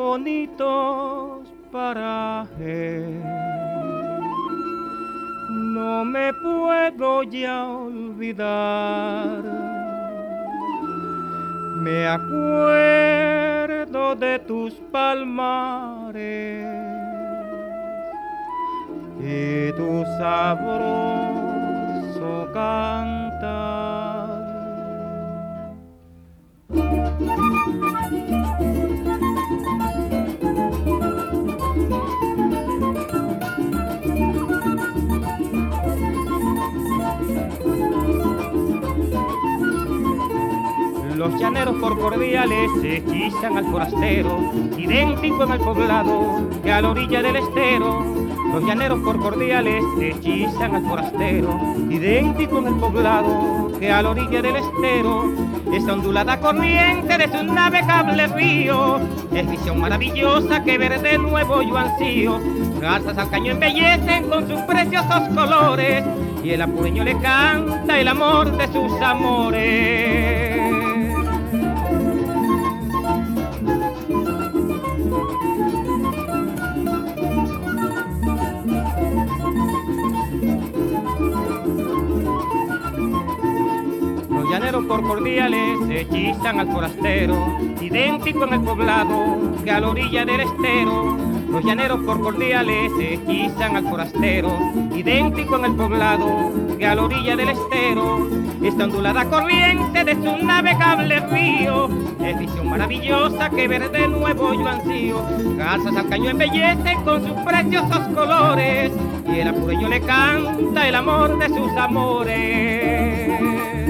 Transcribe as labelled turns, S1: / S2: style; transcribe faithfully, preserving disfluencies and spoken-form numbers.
S1: bonitos parajes. No me puedo ya olvidar. Me acuerdo de tus palmares y tu sabroso cantar. Los llaneros por cordiales hechizan al forastero, idéntico en el poblado que a la orilla del estero. Los llaneros por cordiales hechizan al forastero, idéntico en el poblado que a la orilla del estero. Esa ondulada corriente de su navegable río es visión maravillosa que ver de nuevo yo ansío. Garzas al caño embellecen con sus preciosos colores y el apureño le canta el amor de sus amores. Los llaneros por cordiales hechizan al forastero, idéntico en el poblado que a la orilla del estero. Los llaneros por cordiales hechizan al forastero, idéntico en el poblado que a la orilla del estero. Esta ondulada corriente de su navegable río es visión maravillosa que ver de nuevo yo ansío. Garzas al caño embellecen con sus preciosos colores y el apureño le canta el amor de sus amores.